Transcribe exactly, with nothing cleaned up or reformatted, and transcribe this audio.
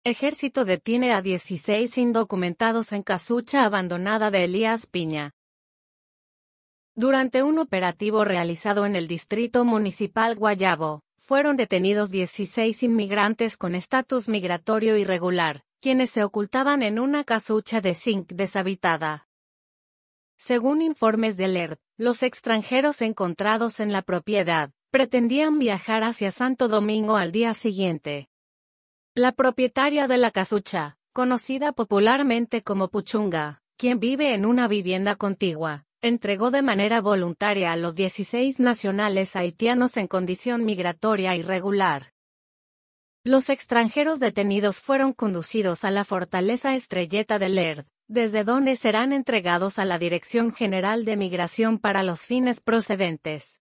Ejército detiene a dieciséis indocumentados en casucha abandonada de Elías Piña. Durante un operativo realizado en el Distrito Municipal Guayabo, fueron detenidos dieciséis inmigrantes con estatus migratorio irregular, quienes se ocultaban en una casucha de zinc deshabitada. Según informes del E R D, los extranjeros encontrados en la propiedad pretendían viajar hacia Santo Domingo al día siguiente. La propietaria de la casucha, conocida popularmente como Puchunga, quien vive en una vivienda contigua, entregó de manera voluntaria a los dieciséis nacionales haitianos en condición migratoria irregular. Los extranjeros detenidos fueron conducidos a la Fortaleza Estrelleta del E R D, desde donde serán entregados a la Dirección General de Migración para los fines procedentes.